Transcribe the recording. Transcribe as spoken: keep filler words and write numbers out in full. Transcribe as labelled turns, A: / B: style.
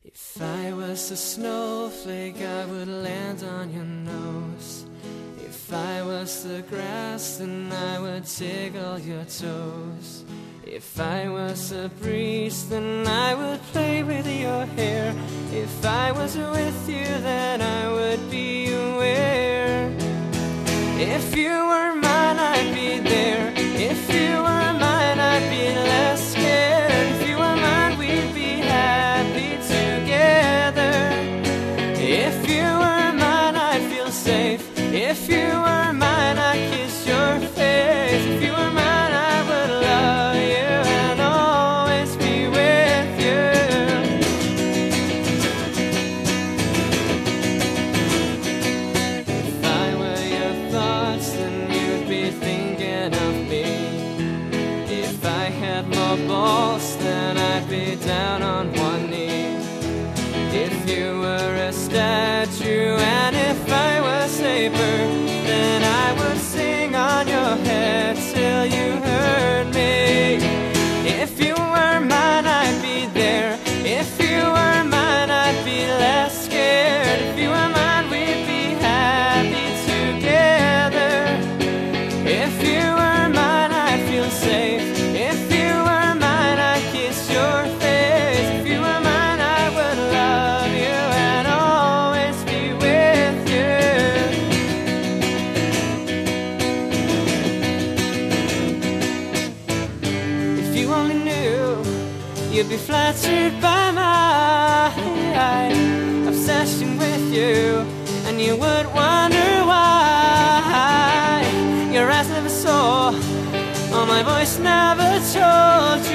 A: If I was a snowflake, I would land on your nose. If I was the grass, then I would tickle your toes. If I was a breeze, then I would play with your hair. If I was with you, then I would be aware. If you were mine, I'd be there. If you were mine, I'd be less scared. If you were mine, we'd be happy together. If you were mine, I'd feel safe. If you were mine, I'd kiss your face. If you were mine, I would love you and always be with you. If I were your thoughts, then you'd be thinking of me. If I had more balls, then I'd be down on one knee. If you were a statue and if I was a bird, then I would sing on your head till you heard me. If you were mine, I'd be there. If you were mine, I'd be less scared. If you were mine, we'd be happy together. If you were mine, I'd feel safe. If you were mine, I'd kiss your face. If you were mine, I would love you and always be with you. If you only knew, you'd be flattered by my obsession with you, and you would wonder why your eyes never saw, or my voice never told you.